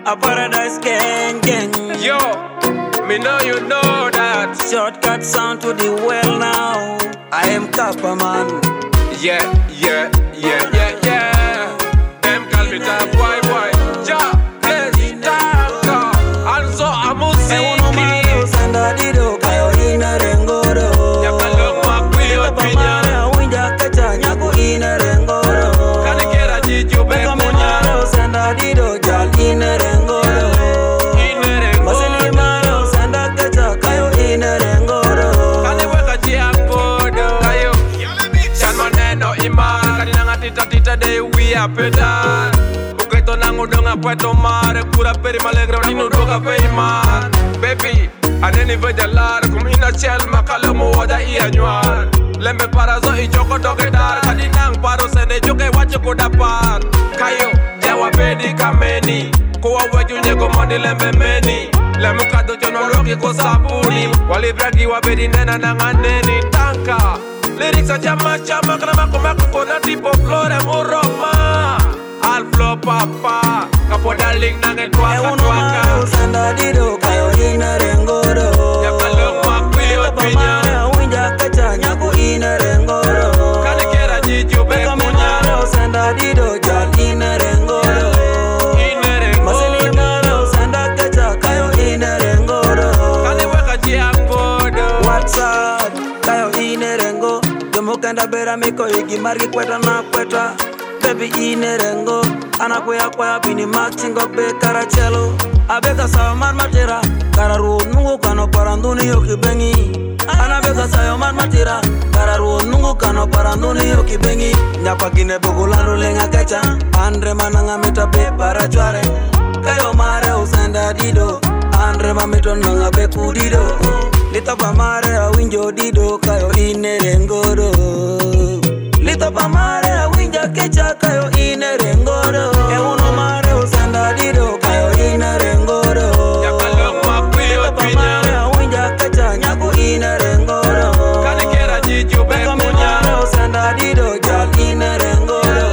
A paradise gang. Yo, me know you know that. Shortcut sound to the well now. I am Kappa man. Yeah. Them call me top boy. Ja, let's talk. Also a musiki. Sanda dido kayo ina rengoro. Nyapalo makuyo pinya. Winja kacha nyaku ina rengoro. Kanikera jiju bekunya. Sanda dido jal ina rengoro. Masini maro sanda kacha kayo ina rengoro. Kaniweka chia podo. Kayo. Chan maneno ima. Kanina tita de we a pedal. Uketo nangudonga pueto mare. Pura peri malegro nino doga peimar. Baby, aneni vejalar. Kumina chel makalomo wada iya nyuar. Lembe parazo i joko doge dar. Kadinang paro sene joke wacho kudapar. Kayo, jawa pedi kameni. Kuwa weju nyego mondi lembe meni. Lemu kato jono roki ko sabuni. Wali bragi wabedi nena nanganeni. Tanka, lyrics a chama kana mako kona tipo flore muroma. Al flow papa, kapo darling nange twaka. Sanda dido kayo ina rengoro. Yapalo makuyo pinya. Winja kacha nyaku ina rengoro. Kanikera jiju bekunya. Sanda dido jal ina rengoro. Masini maro sanda kacha kayo ina rengoro. Kaniweka chia podo. What's up? Kayo ina rengo. Jomo kenda bera miko igi margi kweta na kweta. Baby ine rengo. Anakwea kwea bini machingo be karachelo. Abeka sayo man matira. Kararu nungu kano paranduni yoki bengi. Anabeka sayo man matira. Kararu nungu kano paranduni yoki bengi. Nyapa kine bugulano lenga kecha. Andre mananga mita be parachware. Kayo mare usenda dido. Andre mamito nanga be kudido. Lita pa mare a winjo dido. Kayo ine rengoro. Lita pa mare a winja kecha. Kayo ine rengoro. E uno mare usenda dido. Kayo ine rengoro. Yapalo makuyo pinya. Mare a winja kecha. Nyaku ine rengoro. Kanikera jiju bekunya. Usenda dido. Jal ine rengoro.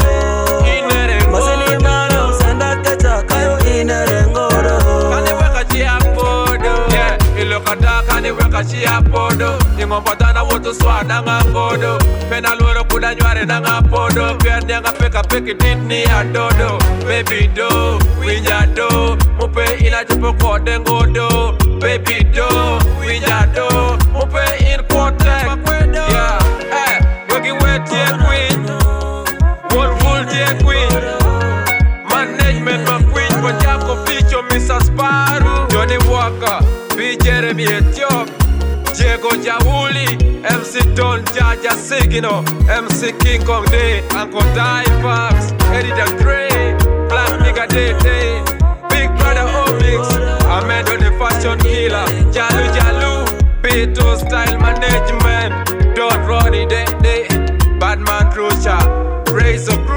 Masini mare usenda kecha. Kayo ine rengoro. Kaniweka chia podo. Yeah, ilokata kaniweka chia podo. Ningompatana woto swada ngakodo. Pena luero kuda nyware nanga podo. Pia nyanga peka peki ditni adodo. Baby do, winja do. Mupe ila jipo kode ngodo. Baby do, winja do. Mupe in kote. Yeah, wagi wet ye queen. Woodful ye queen. Management ma queen. Pajako ficho Mr. Sparrow. Johnny Walker, B. Jeremy Etiop. Diego Jauli, MC Don Jaja Sigino, MC King Kong Day, Uncle Divax, Eddie the Dre, Black Nigga Day, Big Brother Omix, Ahmed on the Fashion Killer, Jalu, Pito Style Management, Dot Roddy Day, Badman Rocha, Razor